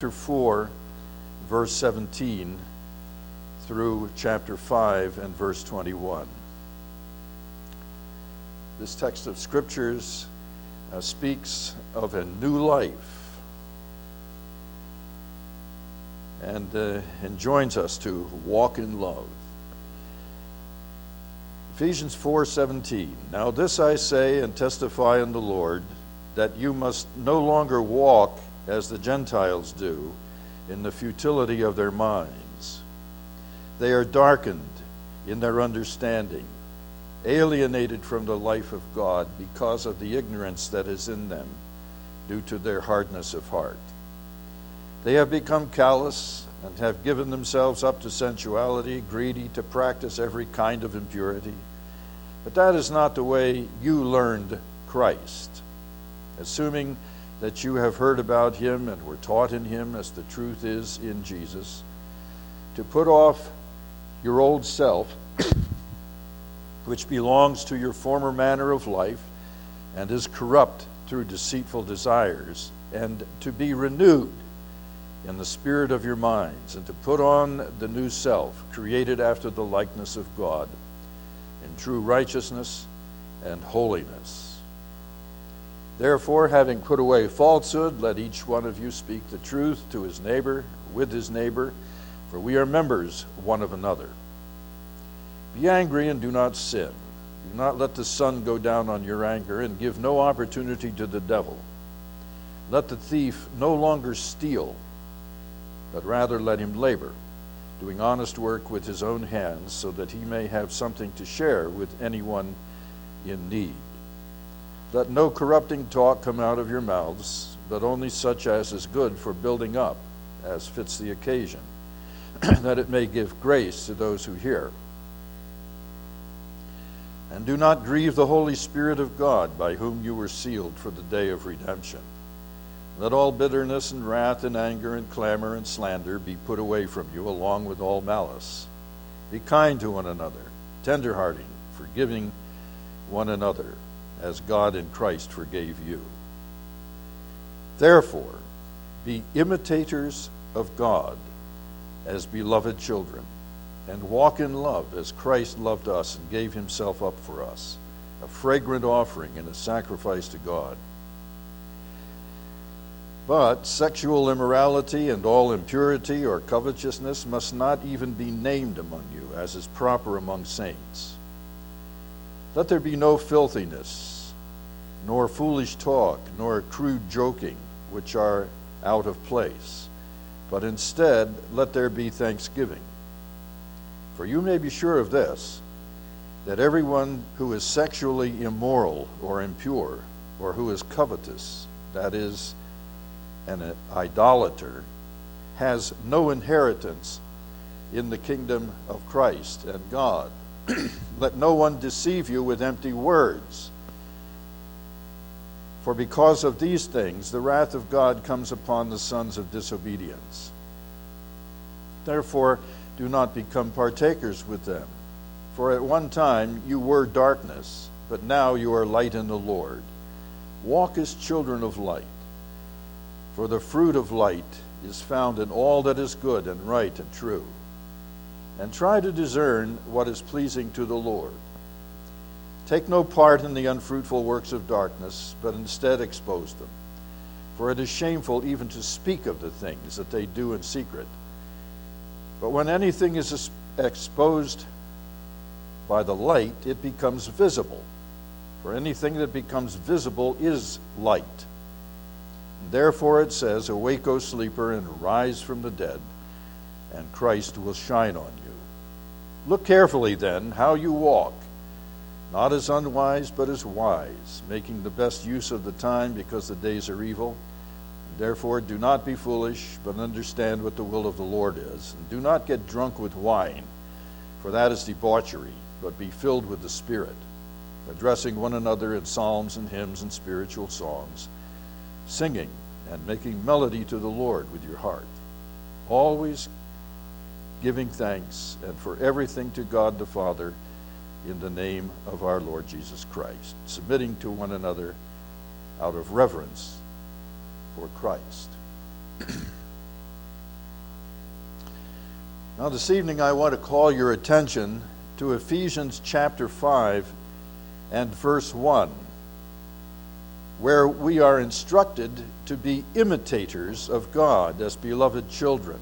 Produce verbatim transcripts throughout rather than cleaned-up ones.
chapter four, verse seventeen, through chapter five and verse twenty-one. This text of scriptures uh, speaks of a new life and uh, enjoins us to walk in love. Ephesians four seventeen. Now this I say and testify in the Lord, that you must no longer walk as the Gentiles do, in the futility of their minds. They are darkened in their understanding, alienated from the life of God because of the ignorance that is in them, due to their hardness of heart. They have become callous and have given themselves up to sensuality, greedy to practice every kind of impurity. But that is not the way you learned Christ. Assuming that you have heard about him and were taught in him as the truth is in Jesus, to put off your old self, which belongs to your former manner of life and is corrupt through deceitful desires, and to be renewed in the spirit of your minds, and to put on the new self, created after the likeness of God, in true righteousness and holiness. Therefore, having put away falsehood, let each one of you speak the truth to his neighbor, with his neighbor, for we are members one of another. Be angry and do not sin. Do not let the sun go down on your anger, and give no opportunity to the devil. Let the thief no longer steal, but rather let him labor, doing honest work with his own hands, so that he may have something to share with anyone in need. Let no corrupting talk come out of your mouths, but only such as is good for building up, as fits the occasion, that it may give grace to those who hear. And do not grieve the Holy Spirit of God, by whom you were sealed for the day of redemption. Let all bitterness and wrath and anger and clamor and slander be put away from you, along with all malice. Be kind to one another, tenderhearted, forgiving one another, as God in Christ forgave you. Therefore, be imitators of God as beloved children, and walk in love as Christ loved us and gave himself up for us, a fragrant offering and a sacrifice to God. But sexual immorality and all impurity or covetousness must not even be named among you, as is proper among saints. Let there be no filthiness, nor foolish talk, nor crude joking, which are out of place. But instead, let there be thanksgiving. For you may be sure of this, that everyone who is sexually immoral or impure, or who is covetous, that is, an idolater, has no inheritance in the kingdom of Christ and God. Let no one deceive you with empty words. For because of these things, the wrath of God comes upon the sons of disobedience. Therefore, do not become partakers with them. For at one time you were darkness, but now you are light in the Lord. Walk as children of light. For the fruit of light is found in all that is good and right and true. And try to discern what is pleasing to the Lord. Take no part in the unfruitful works of darkness, but instead expose them. For it is shameful even to speak of the things that they do in secret. But when anything is exposed by the light, it becomes visible. For anything that becomes visible is light. And therefore it says, awake, O sleeper, and rise from the dead, and Christ will shine on you. Look carefully then how you walk, not as unwise, but as wise, making the best use of the time, because the days are evil. Therefore do not be foolish, but understand what the will of the Lord is. And do not get drunk with wine, for that is debauchery, but be filled with the Spirit, addressing one another in psalms and hymns and spiritual songs, singing and making melody to the Lord with your heart, always giving thanks and for everything to God the Father in the name of our Lord Jesus Christ, submitting to one another out of reverence for Christ. Now, this evening I want to call your attention to Ephesians chapter five and verse one, where we are instructed to be imitators of God as beloved children.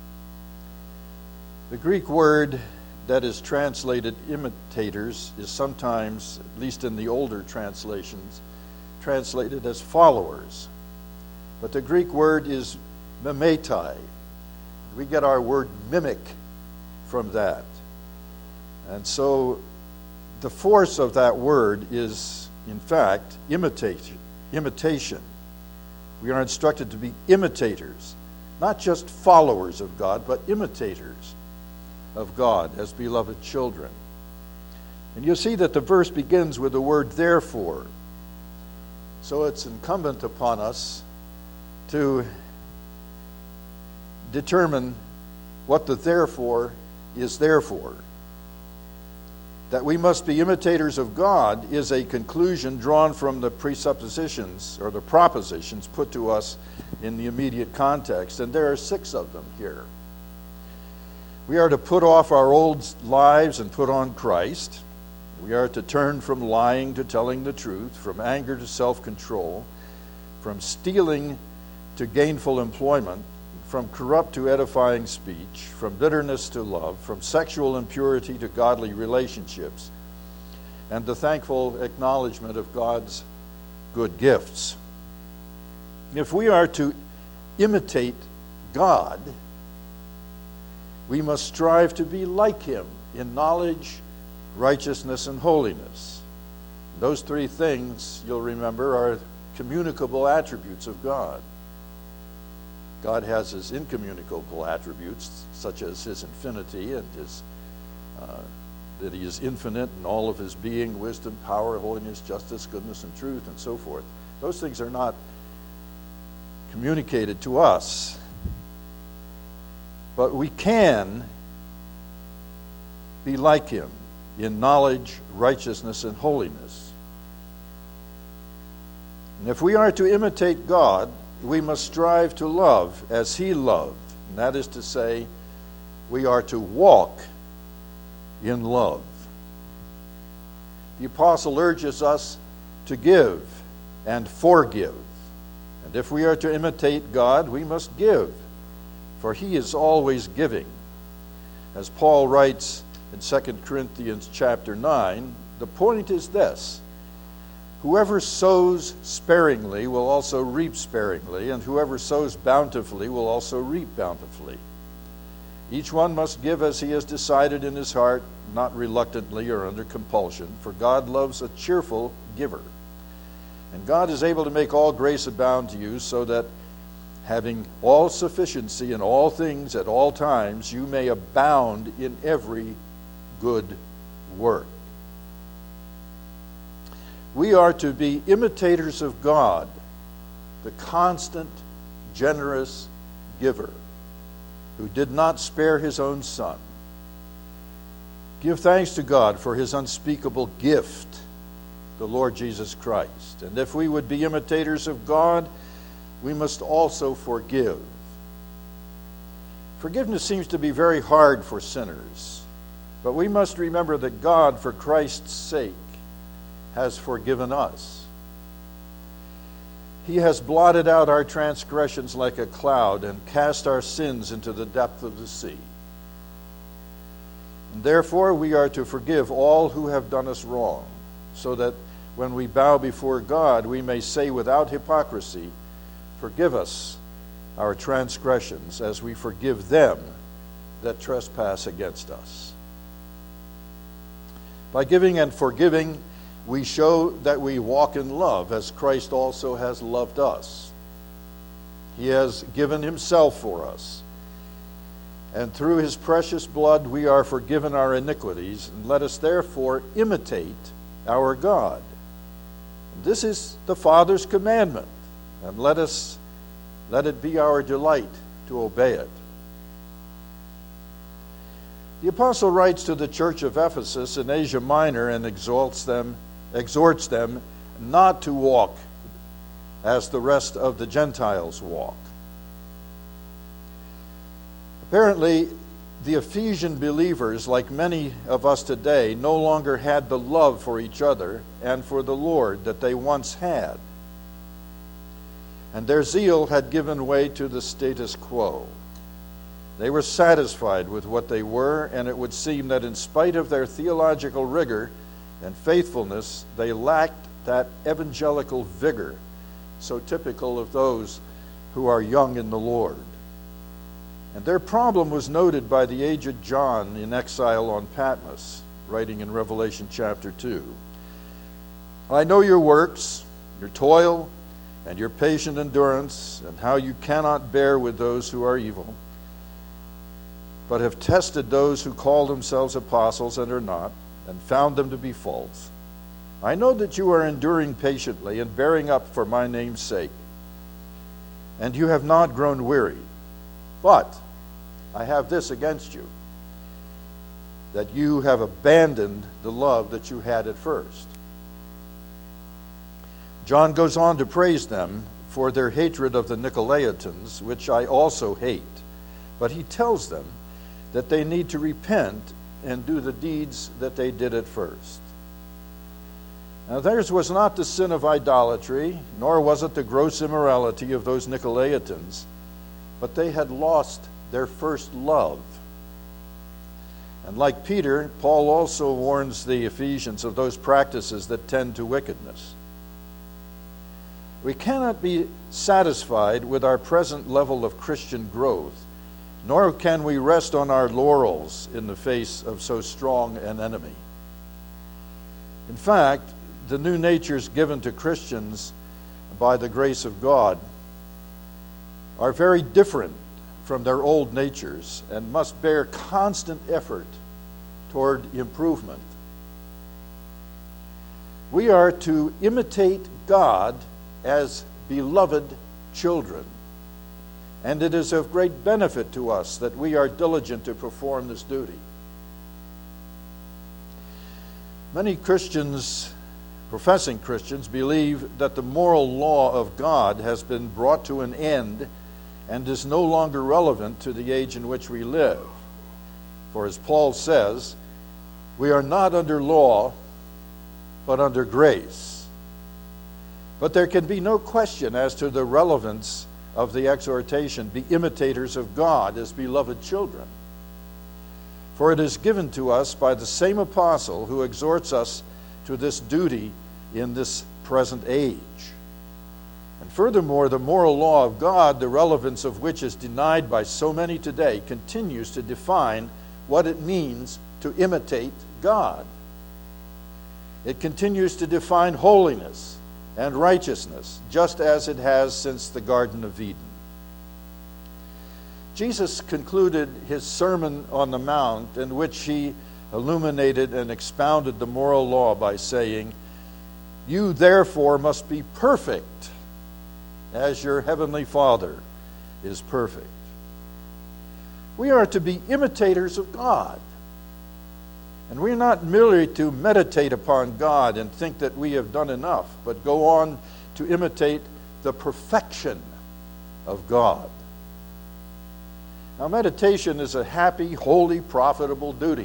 The Greek word that is translated imitators is sometimes, at least in the older translations, translated as followers. But the Greek word is mimetai. We get our word mimic from that. And so the force of that word is, in fact, imitation. Imitation. We are instructed to be imitators, not just followers of God, but imitators of God as beloved children. And you'll see that the verse begins with the word therefore. So it's incumbent upon us to determine what the therefore is there for. That we must be imitators of God is a conclusion drawn from the presuppositions or the propositions put to us in the immediate context, and there are six of them here. We are to put off our old lives and put on Christ. We are to turn from lying to telling the truth, from anger to self-control, from stealing to gainful employment, from corrupt to edifying speech, from bitterness to love, from sexual impurity to godly relationships, and the thankful acknowledgement of God's good gifts. If we are to imitate God, we must strive to be like Him in knowledge, righteousness, and holiness. Those three things, you'll remember, are communicable attributes of God. God has His incommunicable attributes, such as His infinity and His uh, that He is infinite in all of His being, wisdom, power, holiness, justice, goodness, and truth, and so forth. Those things are not communicated to us. But we can be like Him in knowledge, righteousness, and holiness. And if we are to imitate God, we must strive to love as He loved. And that is to say, we are to walk in love. The apostle urges us to give and forgive. And if we are to imitate God, we must give, for He is always giving. As Paul writes in Second Corinthians chapter nine, the point is this: whoever sows sparingly will also reap sparingly, and whoever sows bountifully will also reap bountifully. Each one must give as he has decided in his heart, not reluctantly or under compulsion, for God loves a cheerful giver. And God is able to make all grace abound to you, so that having all sufficiency in all things at all times, you may abound in every good work. We are to be imitators of God, the constant, generous giver, who did not spare His own Son. Give thanks to God for His unspeakable gift, the Lord Jesus Christ. And if we would be imitators of God, we must also forgive. Forgiveness seems to be very hard for sinners, but we must remember that God, for Christ's sake, has forgiven us. He has blotted out our transgressions like a cloud and cast our sins into the depth of the sea. And therefore we are to forgive all who have done us wrong, so that when we bow before God, we may say without hypocrisy, "Forgive us our transgressions as we forgive them that trespass against us." By giving and forgiving, we show that we walk in love as Christ also has loved us. He has given Himself for us. And through His precious blood we are forgiven our iniquities, and let us therefore imitate our God. And this is the Father's commandment, and let us let it be our delight to obey it. The apostle writes to the church of Ephesus in Asia Minor and exalts them exhorts them not to walk as the rest of the Gentiles walk. Apparently, the Ephesian believers, like many of us today, no longer had the love for each other and for the Lord that they once had. And their zeal had given way to the status quo. They were satisfied with what they were, and it would seem that in spite of their theological rigor and faithfulness, they lacked that evangelical vigor so typical of those who are young in the Lord. And their problem was noted by the aged John in exile on Patmos, writing in Revelation chapter two. I know your works, your toil, and your patient endurance, and how you cannot bear with those who are evil, but have tested those who call themselves apostles and are not, and found them to be false. I know that you are enduring patiently and bearing up for my name's sake, and you have not grown weary. But I have this against you, that you have abandoned the love that you had at first. John goes on to praise them for their hatred of the Nicolaitans, which I also hate. But he tells them that they need to repent and do the deeds that they did at first. Now, theirs was not the sin of idolatry, nor was it the gross immorality of those Nicolaitans, but they had lost their first love. And like Peter, Paul also warns the Ephesians of those practices that tend to wickedness. We cannot be satisfied with our present level of Christian growth, nor can we rest on our laurels in the face of so strong an enemy. In fact, the new natures given to Christians by the grace of God are very different from their old natures and must bear constant effort toward improvement. We are to imitate God as beloved children, and it is of great benefit to us that we are diligent to perform this duty. Many Christians, professing Christians, believe that the moral law of God has been brought to an end and is no longer relevant to the age in which we live. For as Paul says, we are not under law, but under grace. But there can be no question as to the relevance of the exhortation, be imitators of God as beloved children. For it is given to us by the same apostle who exhorts us to this duty in this present age. And furthermore, the moral law of God, the relevance of which is denied by so many today, continues to define what it means to imitate God. It continues to define holiness and righteousness, just as it has since the Garden of Eden. Jesus concluded his Sermon on the Mount, in which he illuminated and expounded the moral law by saying, "You therefore must be perfect, as your heavenly Father is perfect." We are to be imitators of God. And we are not merely to meditate upon God and think that we have done enough, but go on to imitate the perfection of God. Now, meditation is a happy, holy, profitable duty.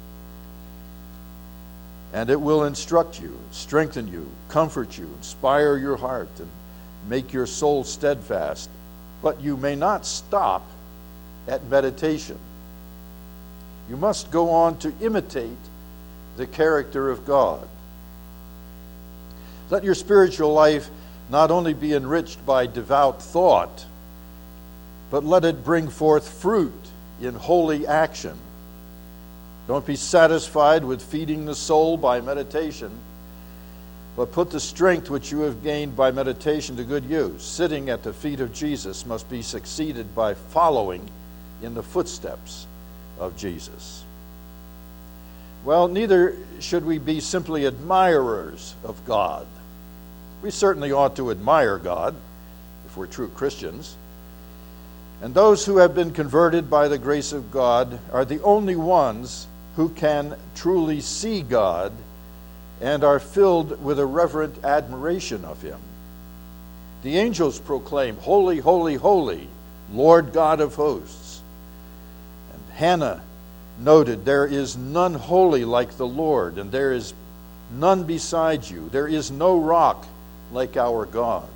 And it will instruct you, strengthen you, comfort you, inspire your heart, and make your soul steadfast. But you may not stop at meditation. You must go on to imitate the character of God. Let your spiritual life not only be enriched by devout thought, but let it bring forth fruit in holy action. Don't be satisfied with feeding the soul by meditation, but put the strength which you have gained by meditation to good use. Sitting at the feet of Jesus must be succeeded by following in the footsteps of Jesus. Well, neither should we be simply admirers of God. We certainly ought to admire God if we're true Christians. And those who have been converted by the grace of God are the only ones who can truly see God and are filled with a reverent admiration of him. The angels proclaim, "Holy, holy, holy, Lord God of hosts." And Hannah noted, "There is none holy like the Lord, and there is none beside you. There is no rock like our God."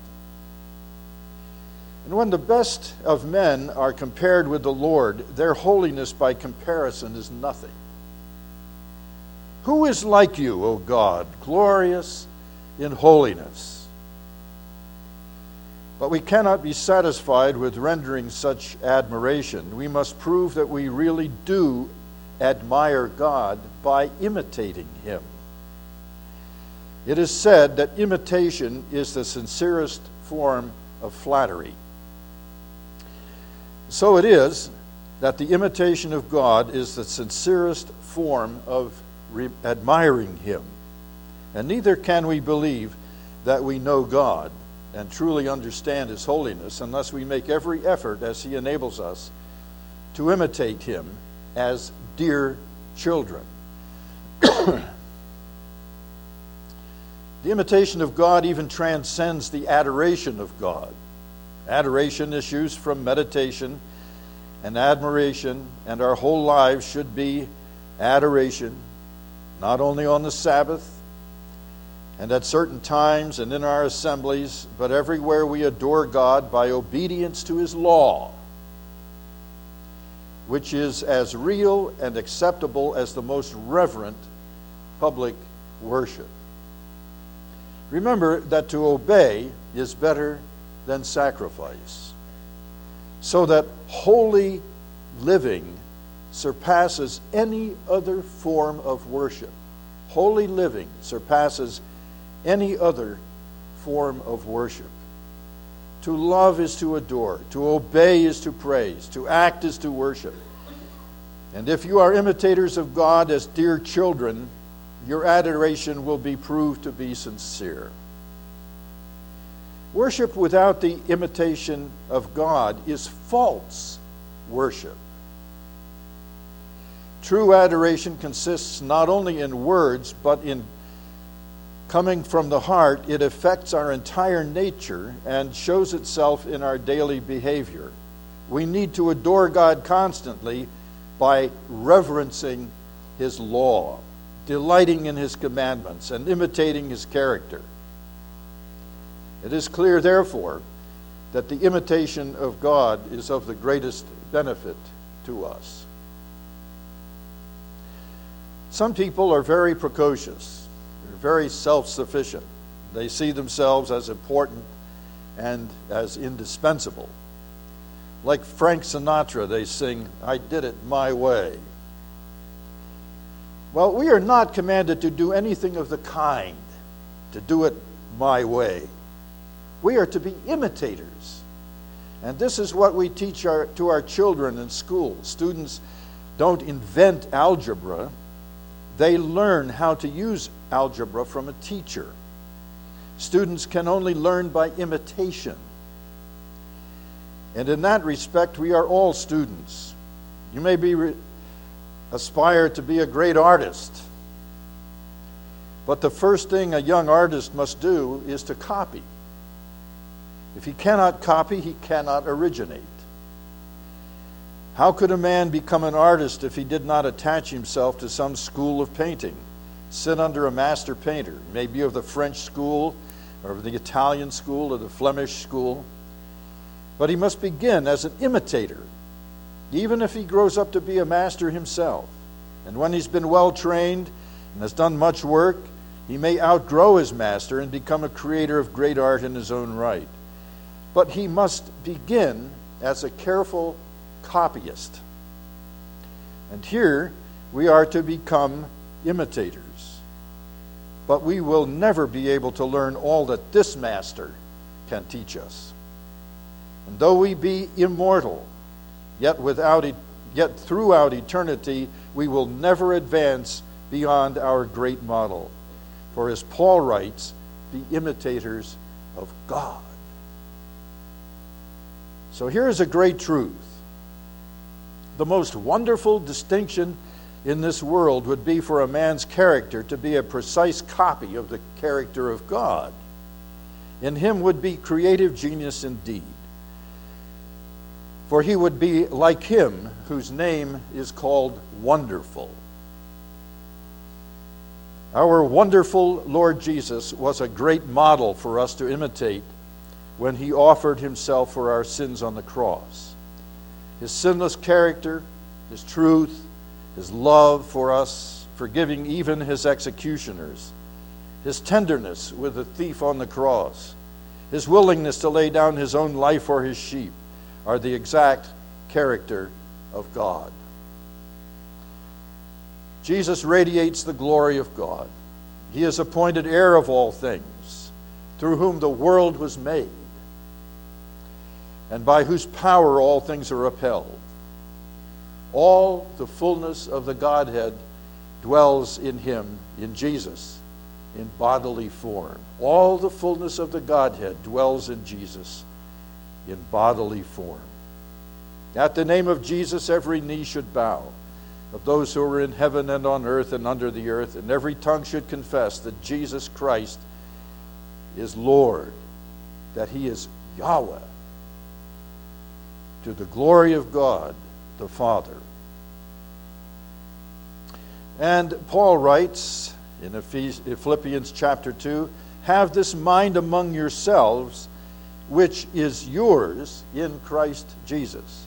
And when the best of men are compared with the Lord, their holiness by comparison is nothing. Who is like you, O God, glorious in holiness? But we cannot be satisfied with rendering such admiration. We must prove that we really do admire God by imitating him. It is said that imitation is the sincerest form of flattery. So it is that the imitation of God is the sincerest form of re- admiring him. And neither can we believe that we know God and truly understand his holiness unless we make every effort as he enables us to imitate him as dear children. The imitation of God even transcends the adoration of God. Adoration issues from meditation and admiration, and our whole lives should be adoration, not only on the Sabbath and at certain times and in our assemblies, but everywhere we adore God by obedience to his law, which is as real and acceptable as the most reverent public worship. Remember that to obey is better than sacrifice, so that holy living surpasses any other form of worship. Holy living surpasses any other form of worship. To love is to adore, to obey is to praise, to act is to worship. And if you are imitators of God as dear children, your adoration will be proved to be sincere. Worship without the imitation of God is false worship. True adoration consists not only in words, but in coming from the heart. It affects our entire nature and shows itself in our daily behavior. We need to adore God constantly by reverencing his law, delighting in his commandments, and imitating his character. It is clear, therefore, that the imitation of God is of the greatest benefit to us. Some people are very precocious. They're very self-sufficient. They see themselves as important and as indispensable. Like Frank Sinatra, they sing, "I did it my way." Well, we are not commanded to do anything of the kind, to do it my way. We are to be imitators. And this is what we teach our, to our children in school. Students don't invent algebra. They learn how to use algebra from a teacher. Students can only learn by imitation. And in that respect, we are all students. You may be re- aspire to be a great artist, but the first thing a young artist must do is to copy. If he cannot copy, he cannot originate. How could a man become an artist if he did not attach himself to some school of painting, sit under a master painter, maybe of the French school or the Italian school or the Flemish school? But he must begin as an imitator, even if he grows up to be a master himself. And when he's been well trained and has done much work, he may outgrow his master and become a creator of great art in his own right. But he must begin as a careful copyist. And here we are to become imitators. But we will never be able to learn all that this master can teach us. And though we be immortal, yet without e- yet throughout eternity we will never advance beyond our great model. For as Paul writes, be imitators of God. So here is a great truth. The most wonderful distinction in this world would be for a man's character to be a precise copy of the character of God. In him would be creative genius indeed. For he would be like him whose name is called Wonderful. Our wonderful Lord Jesus was a great model for us to imitate when he offered himself for our sins on the cross. His sinless character, his truth, his love for us, forgiving even his executioners, his tenderness with the thief on the cross, his willingness to lay down his own life for his sheep, are the exact character of God. Jesus radiates the glory of God. He is appointed heir of all things, through whom the world was made, and by whose power all things are upheld. All the fullness of the Godhead dwells in him, in Jesus, in bodily form. All the fullness of the Godhead dwells in Jesus in bodily form. At the name of Jesus, every knee should bow, of those who are in heaven and on earth and under the earth, and every tongue should confess that Jesus Christ is Lord, that he is Yahweh, to the glory of God the Father. And Paul writes in Philippians chapter two, have this mind among yourselves, which is yours in Christ Jesus.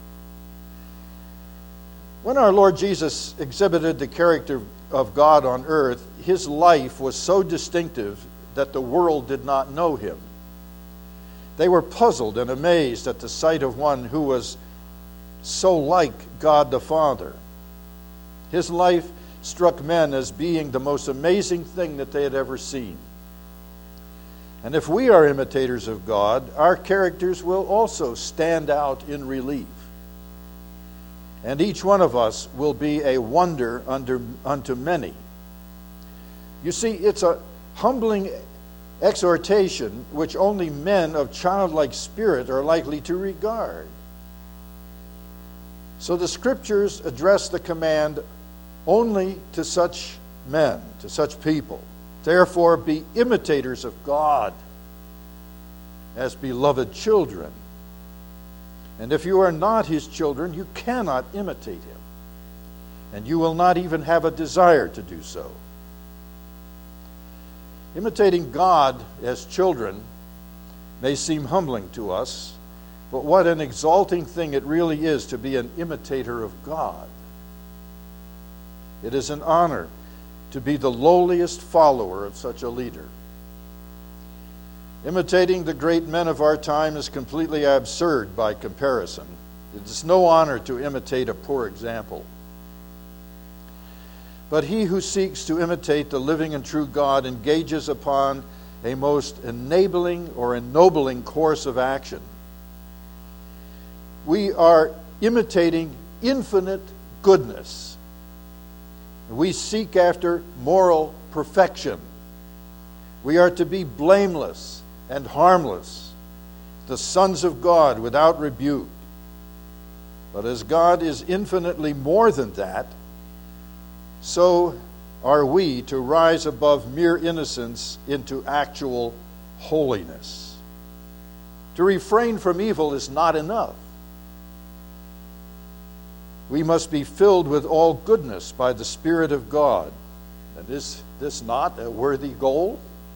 When our Lord Jesus exhibited the character of God on earth, his life was so distinctive that the world did not know him. They were puzzled and amazed at the sight of one who was so like God the Father. His life struck men as being the most amazing thing that they had ever seen. And if we are imitators of God, our characters will also stand out in relief. And each one of us will be a wonder unto, unto many. You see, it's a humbling exhortation which only men of childlike spirit are likely to regard. So the Scriptures address the command only to such men, to such people. Therefore, be imitators of God as beloved children. And if you are not his children, you cannot imitate him. And you will not even have a desire to do so. Imitating God as children may seem humbling to us, but what an exalting thing it really is to be an imitator of God. It is an honor to be the lowliest follower of such a leader. Imitating the great men of our time is completely absurd by comparison. It is no honor to imitate a poor example. But he who seeks to imitate the living and true God engages upon a most enabling or ennobling course of action. We are imitating infinite goodness. We seek after moral perfection. We are to be blameless and harmless, the sons of God without rebuke. But as God is infinitely more than that, so are we to rise above mere innocence into actual holiness. To refrain from evil is not enough. We must be filled with all goodness by the Spirit of God. And is this not a worthy goal?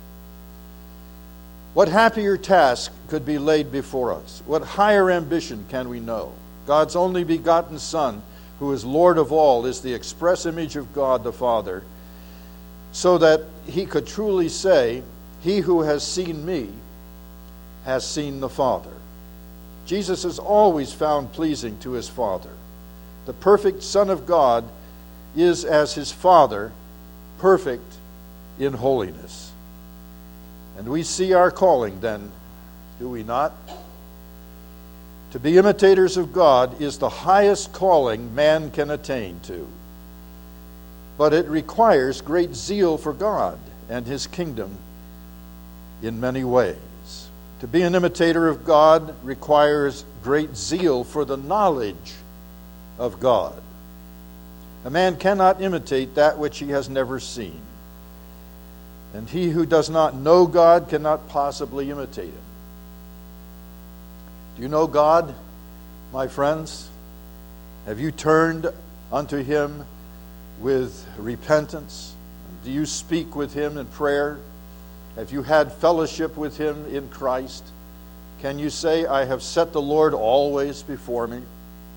What happier task could be laid before us? What higher ambition can we know? God's only begotten Son, who is Lord of all, is the express image of God the Father, so that he could truly say, he who has seen me has seen the Father. Jesus is always found pleasing to his Father. The perfect Son of God is, as his Father, perfect in holiness. And we see our calling then, do we not? To be imitators of God is the highest calling man can attain to. But it requires great zeal for God and his kingdom in many ways. To be an imitator of God requires great zeal for the knowledge of God. A man cannot imitate that which he has never seen. And he who does not know God cannot possibly imitate him. Do you know God, my friends? Have you turned unto him with repentance? Do you speak with him in prayer? Have you had fellowship with him in Christ? Can you say, I have set the Lord always before me?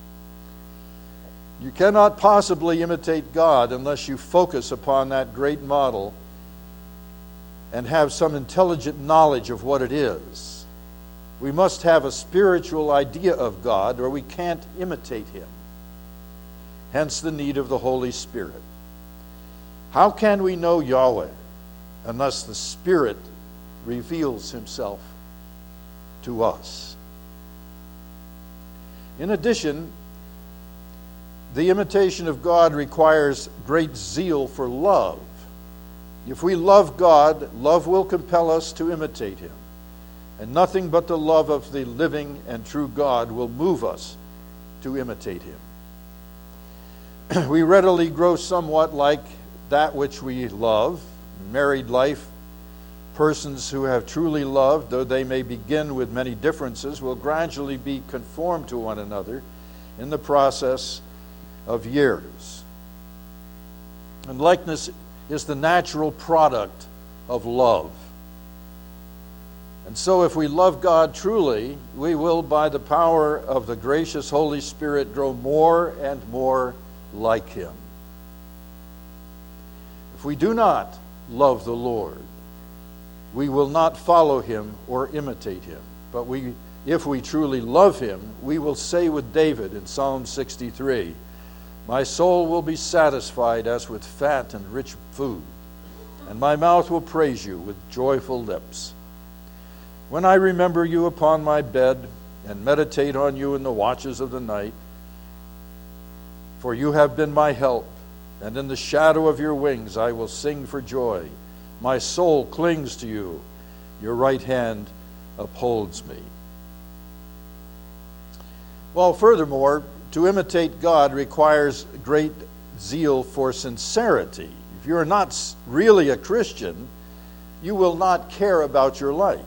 You cannot possibly imitate God unless you focus upon that great model and have some intelligent knowledge of what it is. We must have a spiritual idea of God, or we can't imitate him. Hence the need of the Holy Spirit. How can we know Yahweh unless the Spirit reveals himself to us? In addition, the imitation of God requires great zeal for love. If we love God, love will compel us to imitate him. And nothing but the love of the living and true God will move us to imitate him. We readily grow somewhat like that which we love. Married life, persons who have truly loved, though they may begin with many differences, will gradually be conformed to one another in the process of years. And likeness is the natural product of love. And so if we love God truly, we will, by the power of the gracious Holy Spirit, grow more and more like him. If we do not love the Lord, we will not follow him or imitate him. But we, if we truly love him, we will say with David in Psalm sixty-three, my soul will be satisfied as with fat and rich food, and my mouth will praise you with joyful lips. When I remember you upon my bed and meditate on you in the watches of the night, for you have been my help, and in the shadow of your wings I will sing for joy. My soul clings to you. Your right hand upholds me. Well, furthermore, to imitate God requires great zeal for sincerity. If you're not really a Christian, you will not care about your life.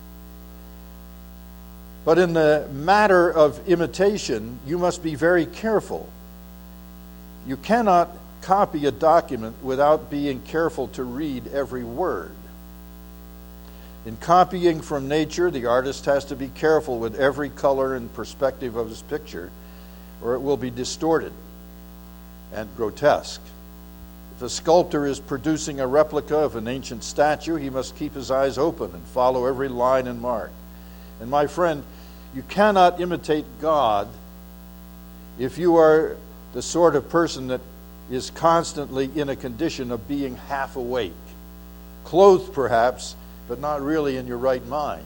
But in the matter of imitation, you must be very careful. You cannot copy a document without being careful to read every word. In copying from nature, the artist has to be careful with every color and perspective of his picture, or it will be distorted and grotesque. If a sculptor is producing a replica of an ancient statue, he must keep his eyes open and follow every line and mark. And my friend, you cannot imitate God if you are the sort of person that is constantly in a condition of being half awake, clothed perhaps, but not really in your right mind.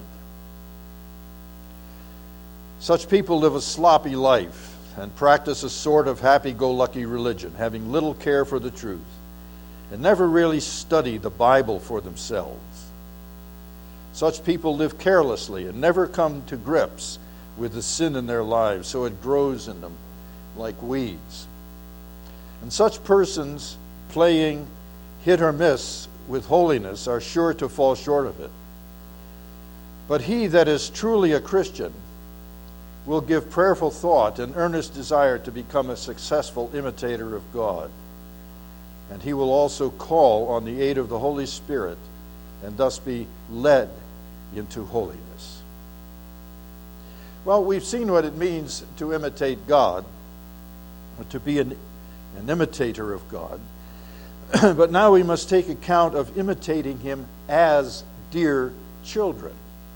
Such people live a sloppy life and practice a sort of happy-go-lucky religion, having little care for the truth, and never really study the Bible for themselves. Such people live carelessly and never come to grips with the sin in their lives, so it grows in them like weeds. And such persons playing hit or miss with holiness are sure to fall short of it. But he that is truly a Christian will give prayerful thought and earnest desire to become a successful imitator of God. And he will also call on the aid of the Holy Spirit and thus be led into holiness. Well, we've seen what it means to imitate God, or to be an, an imitator of God. But now we must take account of imitating him as dear children.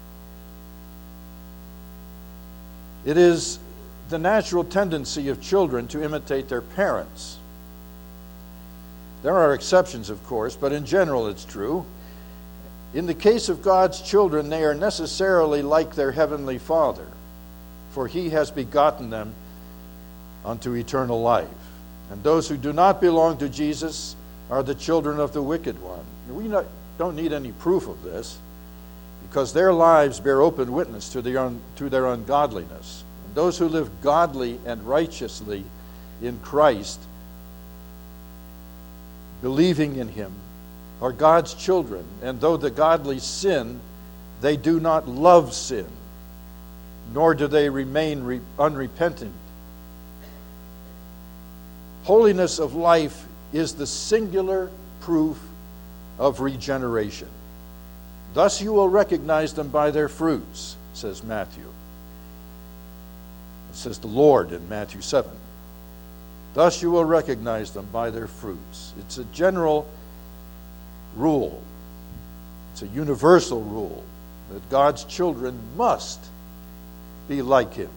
It is the natural tendency of children to imitate their parents. There are exceptions, of course, but in general it's true. In the case of God's children, they are necessarily like their heavenly Father, for he has begotten them unto eternal life. And those who do not belong to Jesus are the children of the wicked one. We not, don't need any proof of this, because their lives bear open witness to, the un, to their ungodliness. And those who live godly and righteously in Christ, believing in him, are God's children. And though the godly sin, they do not love sin, nor do they remain re- unrepentant. Holiness of life is the singular proof of regeneration. Thus you will recognize them by their fruits, says Matthew. It says the Lord in Matthew seven. Thus you will recognize them by their fruits. It's a general rule. It's a universal rule that God's children must be like him.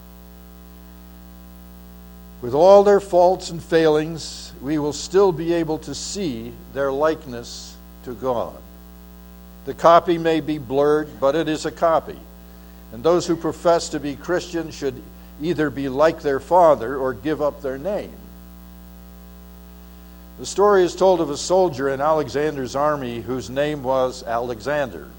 With all their faults and failings, we will still be able to see their likeness to God. The copy may be blurred, but it is a copy. And those who profess to be Christian should either be like their father or give up their name. The story is told of a soldier in Alexander's army whose name was Alexander.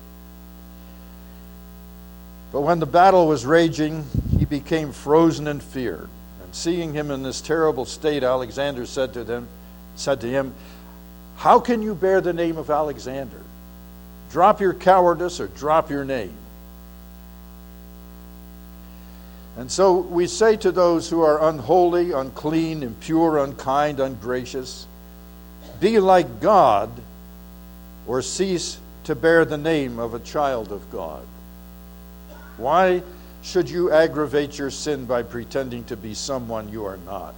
But when the battle was raging, he became frozen in fear. And seeing him in this terrible state, Alexander said to them, said to him, "How can you bear the name of Alexander? Drop your cowardice or drop your name." And so we say to those who are unholy, unclean, impure, unkind, ungracious, be like God, or cease to bear the name of a child of God. Why should you aggravate your sin by pretending to be someone you are not?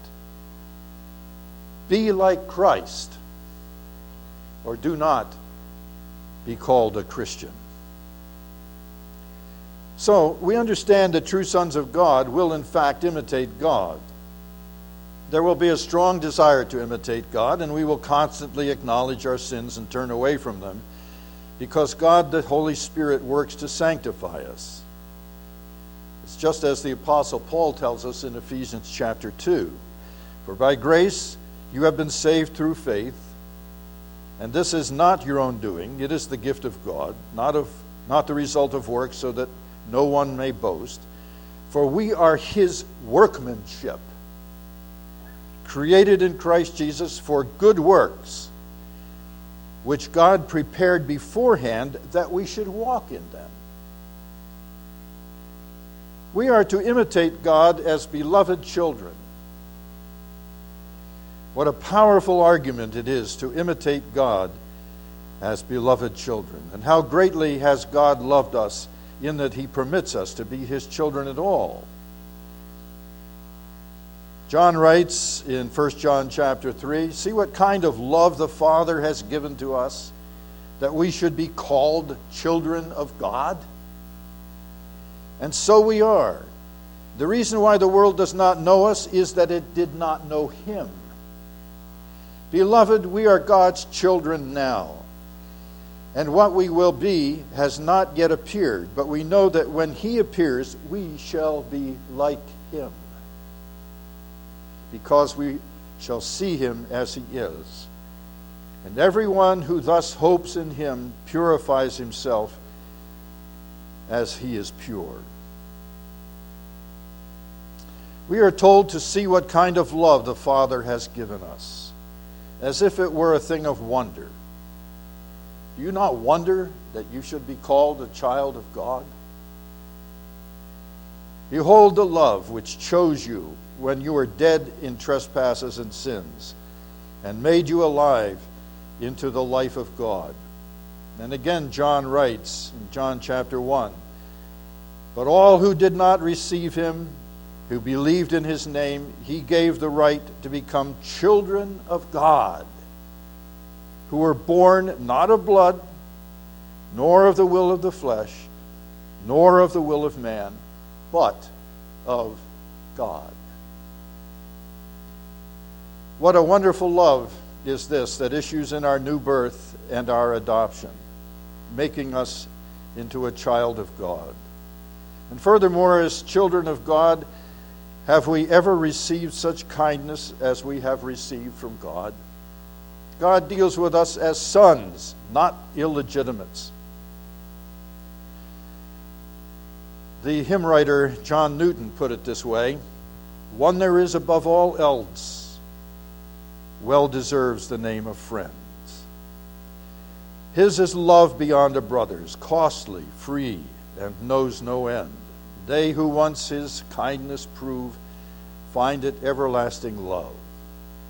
Be like Christ, or do not be called a Christian. So, we understand that true sons of God will in fact imitate God. There will be a strong desire to imitate God, and we will constantly acknowledge our sins and turn away from them, because God, the Holy Spirit, works to sanctify us. It's just as the Apostle Paul tells us in Ephesians chapter two. For by grace you have been saved through faith, and this is not your own doing, it is the gift of God, not of not the result of works, so that no one may boast. For we are his workmanship, created in Christ Jesus for good works, which God prepared beforehand that we should walk in them. We are to imitate God as beloved children. What a powerful argument it is to imitate God as beloved children. And how greatly has God loved us in that he permits us to be his children at all. John writes in First John chapter three, see what kind of love the Father has given to us, that we should be called children of God. And so we are. The reason why the world does not know us is that it did not know him. Beloved, we are God's children now. And what we will be has not yet appeared, but we know that when he appears, we shall be like him, because we shall see him as he is. And everyone who thus hopes in him purifies himself as he is pure. We are told to see what kind of love the Father has given us, as if it were a thing of wonder. Do you not wonder that you should be called a child of God? Behold the love which chose you when you were dead in trespasses and sins, and made you alive into the life of God. And again, John writes in John chapter one, but all who did not receive him, who believed in his name, he gave the right to become children of God, who were born not of blood, nor of the will of the flesh, nor of the will of man, but of God. What a wonderful love is this that issues in our new birth and our adoption, making us into a child of God. And furthermore, as children of God, have we ever received such kindness as we have received from God? God deals with us as sons, not illegitimates. The hymn writer John Newton put it this way, one there is above all else well deserves the name of friends. His is love beyond a brother's, costly, free, and knows no end. They who once his kindness prove find it everlasting love.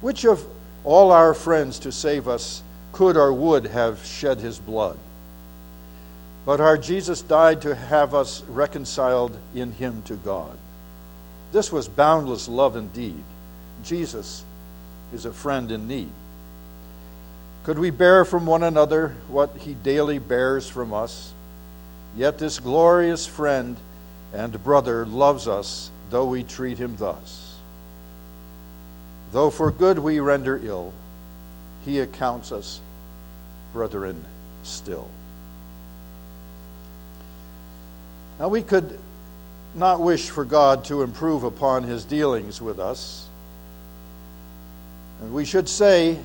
Which of all our friends to save us could or would have shed his blood? But our Jesus died to have us reconciled in him to God. This was boundless love indeed. Jesus is a friend in need. Could we bear from one another what he daily bears from us? Yet this glorious friend and brother loves us, though we treat him thus. Though for good we render ill, he accounts us brethren still. Now we could not wish for God to improve upon his dealings with us. And we should say,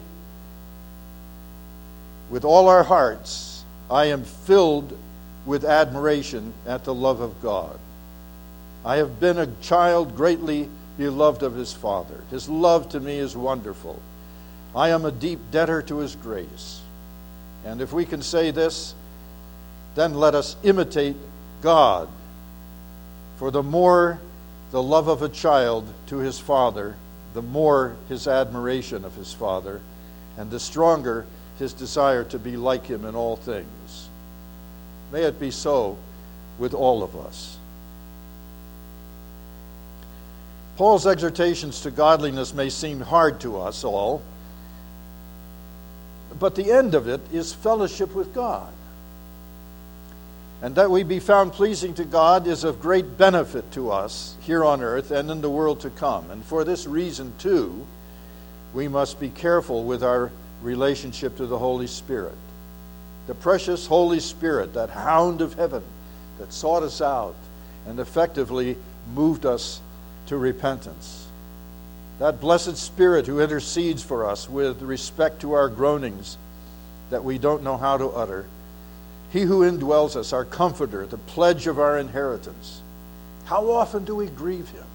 with all our hearts, I am filled with admiration at the love of God. I have been a child greatly beloved of his Father. His love to me is wonderful. I am a deep debtor to his grace. And if we can say this, then let us imitate God. For the more the love of a child to his father, the more his admiration of his Father, and the stronger his desire to be like him in all things. May it be so with all of us. Paul's exhortations to godliness may seem hard to us all, but the end of it is fellowship with God. And that we be found pleasing to God is of great benefit to us here on earth and in the world to come. And for this reason, too, we must be careful with our relationship to the Holy Spirit. The precious Holy Spirit, that hound of heaven that sought us out and effectively moved us to repentance. That blessed Spirit who intercedes for us with respect to our groanings that we don't know how to utter. He who indwells us, our comforter, the pledge of our inheritance. How often do we grieve him?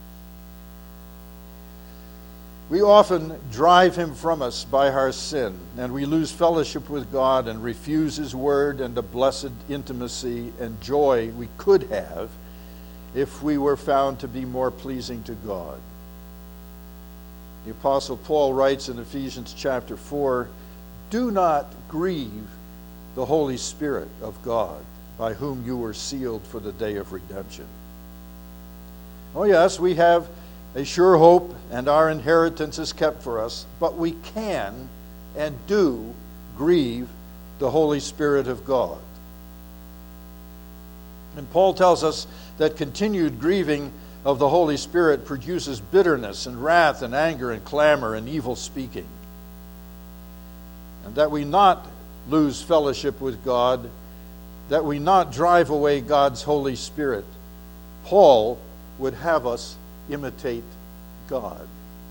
We often drive him from us by our sin, and we lose fellowship with God and refuse his word and the blessed intimacy and joy we could have if we were found to be more pleasing to God. The Apostle Paul writes in Ephesians chapter four, "Do not grieve the Holy Spirit of God, by whom you were sealed for the day of redemption." Oh yes, we have a sure hope, and our inheritance is kept for us, but we can and do grieve the Holy Spirit of God. And Paul tells us that continued grieving of the Holy Spirit produces bitterness and wrath and anger and clamor and evil speaking. And that we not lose fellowship with God, that we not drive away God's Holy Spirit, Paul would have us imitate God.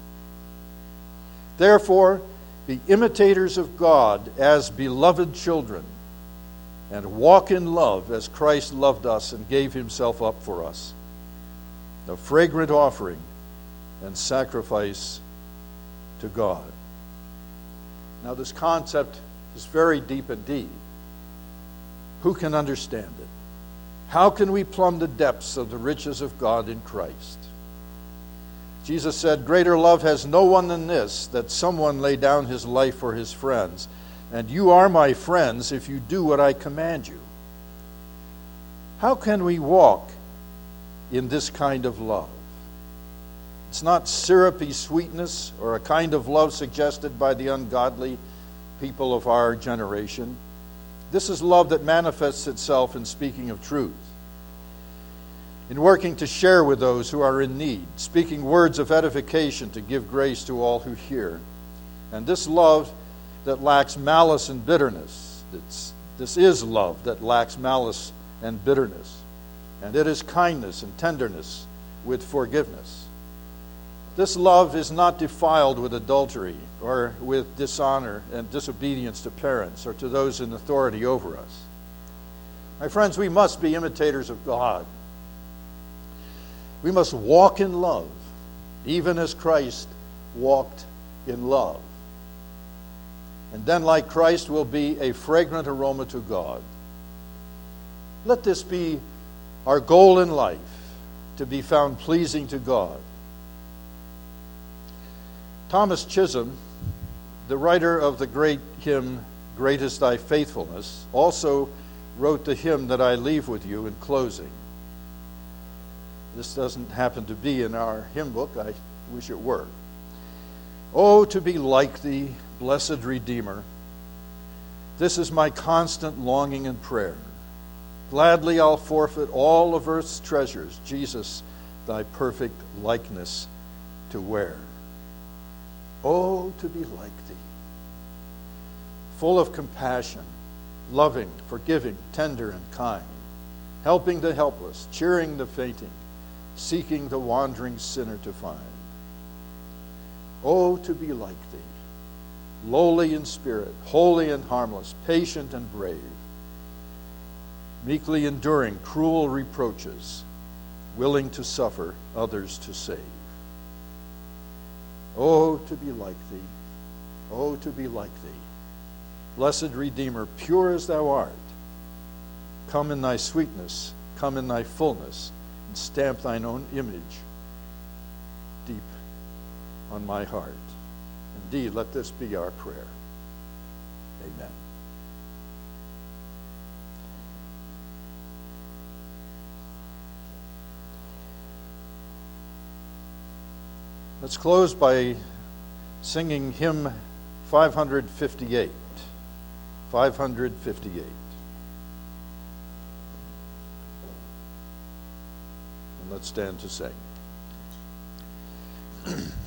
Therefore, be imitators of God as beloved children, and walk in love as Christ loved us and gave himself up for us, a fragrant offering and sacrifice to God. Now, this concept is very deep indeed. Who can understand it? How can we plumb the depths of the riches of God in Christ? Jesus said, "Greater love has no one than this, that someone lay down his life for his friends. And you are my friends if you do what I command you." How can we walk in this kind of love? It's not syrupy sweetness or a kind of love suggested by the ungodly people of our generation. This is love that manifests itself in speaking of truth, in working to share with those who are in need, speaking words of edification to give grace to all who hear. And this love that lacks malice and bitterness, it's, this is love that lacks malice and bitterness. And it is kindness and tenderness with forgiveness. This love is not defiled with adultery or with dishonor and disobedience to parents or to those in authority over us. My friends, we must be imitators of God. We must walk in love, even as Christ walked in love. And then, like Christ, we'll be a fragrant aroma to God. Let this be our goal in life, to be found pleasing to God. Thomas Chisholm, the writer of the great hymn, Great is Thy Faithfulness, also wrote the hymn that I leave with you in closing. This doesn't happen to be in our hymn book. I wish it were. Oh, to be like Thee, blessed Redeemer. This is my constant longing and prayer. Gladly I'll forfeit all of earth's treasures, Jesus, Thy perfect likeness to wear. Oh, to be like Thee, full of compassion, loving, forgiving, tender, and kind, helping the helpless, cheering the fainting, seeking the wandering sinner to find. Oh, to be like Thee, lowly in spirit, holy and harmless, patient and brave, meekly enduring cruel reproaches, willing to suffer, others to save. Oh, to be like Thee, oh, to be like Thee, blessed Redeemer, pure as Thou art. Come in Thy sweetness, come in Thy fullness, and stamp Thine own image deep on my heart. Indeed, let this be our prayer. Amen. Let's close by singing hymn five fifty-eight. five fifty-eight. And let's stand to sing.